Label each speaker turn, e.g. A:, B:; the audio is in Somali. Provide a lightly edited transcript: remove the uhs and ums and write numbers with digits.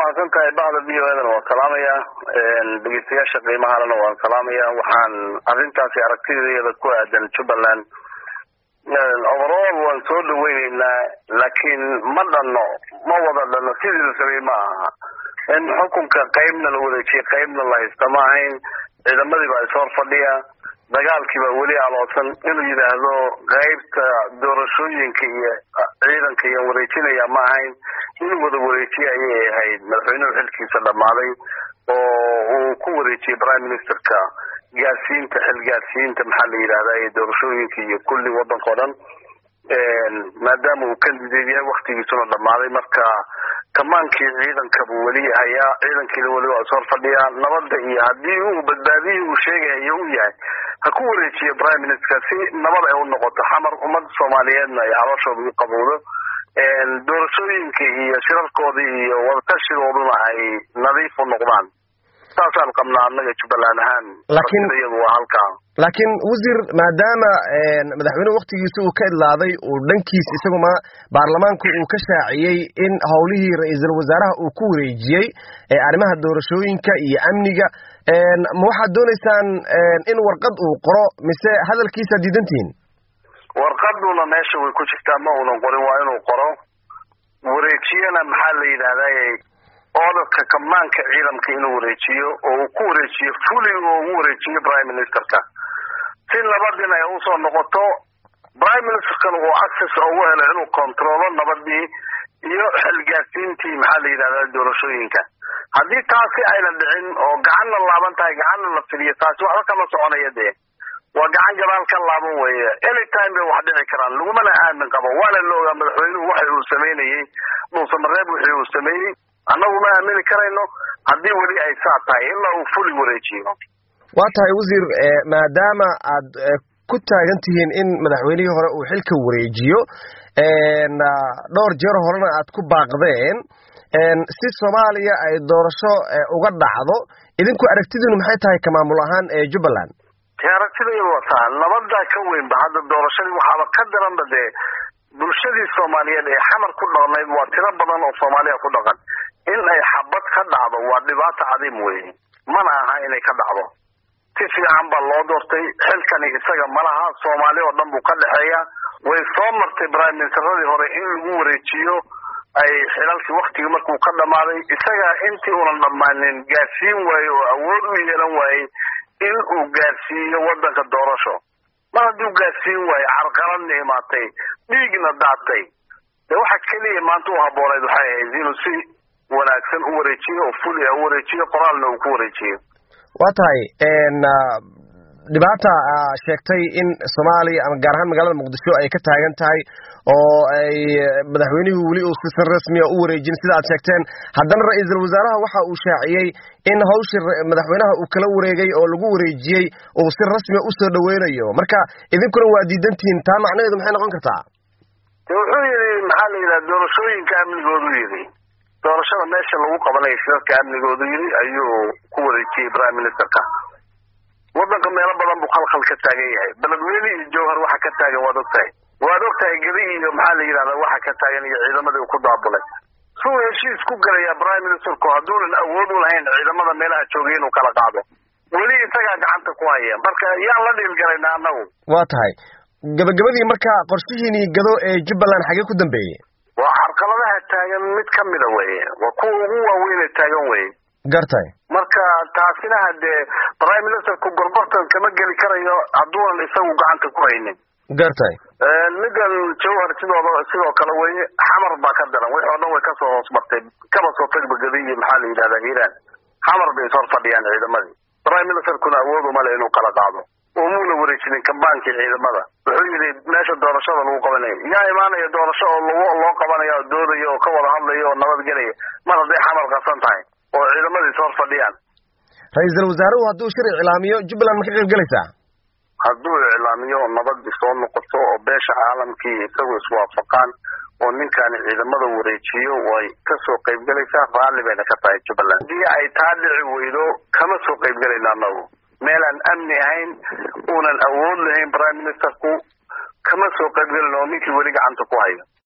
A: mahadsantahay bacda VOAdana waan salaamayaa dhageystayaasha qiimaha lana waan salaamayaa waxaan arrintaasi aragtideeda ku aadan Jubbaland overall waan soo dhaweynaynaa laakiin ma wada dhano sidii la sameeyay ma aha in xukunka qaybna la wareejiyay qaybna la haysto ma ahayn ciidamadii baa soo fadhiya dagaalkii baa weli aloosan inuu yiraahdo qaybta doorashooyinka iyo ciidanka iyo wareejinaya ma ahayn inuu wada wareejiyo ayay ahayd madaxweynuhu xilkiisa dhamaaday oo uu ku wareejiyay prime ministerka gaarsiinta xilgaarsiinta maxaa la yiraahdaa ee doorashooyinka iyo kulli wadanka oo dhan maadaama uu candidate yahay waqtigiisuna dhamaaday marka kamaankii ciidanka buu weli hayaa ciidankiina weli waa soo fadhiyaa nabadda iyo haddii uu badbaadiyo uu sheegayo uu yahay ha ku wareejiyo prime minister si nabad ay u noqoto xamar ummadda Soomaaliyeedna ay calooshooda u qabowdo doorashooyinka iyo shirarkooda iyo wadatashigooduna ay nadiif u noqdaan taasaan qabnaa annaga Jubbaland ahaan
B: laakiin wasiir maadaama madaxweynuhu waqtigiisa uu ka idlaaday uu dhankiis isaguma baarlamaanku uu ka shaaciyay in howlihii ra'iisul wasaaraha uu ku wareejiyay arrimaha doorashooyinka iyo amniga ma waxaad doonaysaan in warqad uu qoro mise hadalkiisa diidantiin
A: warqaduna meesha way ku jirtaa ma uunan qorin waa inuu qoro wareejiyana maxaa la yiraahdaa oodadka kamaanka ciidanka inuu wareejiyo oo uu ku wareejiyo fully oo uu wareejiyo prime ministerka si nabadina ay u soo noqoto prime ministerka uu access ugu helo inuu controlo nabadii iyo xilgaarsiintii maxaa la yiraahdaa doorashooyinka haddii taasi ayna dhicin oo gacanna laaban tahay gacanna la filiyo taasi waxba kama soconaya dee waa gacan gadaal ka laaban weeye anytime bay wax dhici karaan lagumana aamin qabo waana la ogaa madaxweynuhu waxa uu sameynayay Muuse Mareeb wixii uu sameeyay annagu ma aamini karayno haddii weli ay saa tahay ilaa uu fully wareejiyo
B: waa tahay wasiir maadaama aad ku taagan tihiin in madaxweynihii hore uu xilka wareejiyo dhowr jeer horena aad ku baaqdeen si Soomaaliya ay doorasho uga dhacdo idinku aragtidiinu maxay tahay ka maamul ahaan ee Jubbaland
A: aragtidaydu waa taa nabadda ka weynba hadda doorashadii waxaaba ka daranba dee bulshadii Soomaaliyeed ee xamar ku dhaqnayd waa tiro badan oo Soomaaliya ku dhaqan in ay xabad ka dhacdo waa dhibaato cadiim weeye mana aha inay ka dhacdo si fiican baa loo doortay xilkani isaga malaha Soomaali oo dhan buu ka dhaxeeya way soo martay prime ministeradii hore in lagu wareejiyo ay xilalkii waqtiga markuu ka dhamaaday isaga intii uuna dhamaanin gaarsiin waayo oo awood u yeelan waayay in uu gaarsiiyo wadanka doorasho ma hadduu gaarsiin waayo carqaladna imaatay dhiigna daatay dee waxa keliya maanta u habbooneyd waxay ahayd inuu si wanaagsan u wareejiyo oo fully u wareejiyo qoraalna uu ku wareejiyo
B: waa tahay dhibaata sheegtay in Soomaaliya ama gaar ahaan magaalada Muqdisho ay ka taagan tahay oo ay madaxweynuhu weli uu si rasmi ah u wareejin sida aad sheegteen haddana ra'iisul wasaaraha waxa uu shaaciyay in hawshii madaxweynaha uu kala wareegay oo lagu wareejiyay oo si rasmi ah u soo dhaweynayo marka idinkuna waa diidantiin taa macnaheedu maxay noqon kartaa
A: wuxuu yiri maxaa la yiraahdaa doorashooyinka amnigoodu yiri doorashada meesha lagu qabanayo shirka amnigoodu yiri ayuu ku wareejiyay prime ministerka wadanka meelo badan buu khalkhal ka taagan yahay beledweyne iyo jowhar waxa ka taagan waad ogtahay gadi iyo maxaa la yiraahdaa waxa ka taagan iyo ciidamadii uu ku daabulay suu heshiis ku galaya prime ministerku hadduunan awood u lahayn ciidamada meelaha joogay inuu kala qaado weli isagaa gacanta ku haya marka yaan la dhiilgalaynaa annagu
B: waa tahay gabagabadii marka qorshihiinii gado ee Jubbaland xagee ku dambeeyay
A: waa carqaladaha taagan mid ka mid ah weeye waa kuwa ugu waaweyn ee taagan weeye
B: gartay
A: marka taasina hadee prime ministerku gorgortan kama geli karayo hadduunan isagu gacanta ku haynin
B: gartay
A: midan jowhar sidoo kale weeye xamar baa ka daran wixii oo dhan way kasoo hoos martay kaba soo tagbagadiyo maxaa la yidhahdaa hiiraan xamar bay soo fadhiyaan ciidamadii prime ministerkuna awood uma leh inuu kala qaado oo muuna wareejinin kambaankii ciidamada wuxuu yidhi meesha doorashada lagu qabanayo yaa imaanaya doorasho oo loo qabanayo oo doodaya oo ka wada hadlaya oo nabadgelaya mar hadday xamar qasan tahay oo ciidamadii soo fadhiyaan
B: ra'iisul wasaaruhu hadduu shir iclaamiyo Jubbaland ma ka qayb galaysaa
A: hadduu iclaamiyo nabad soo noqoto oo beesha caalamkii isagu iswaafaqaan oo ninkan ciidamada wareejiyo way ka soo qayb galaysaa raalli bayna ka tahay Jubbaland haddii ay taa dhici weydo kama soo qayb galayna annagu meelaan amni ahayn uunan awood lahayn prime ministerku kama soo qayb galin oo ninkii weli gacanta ku hayo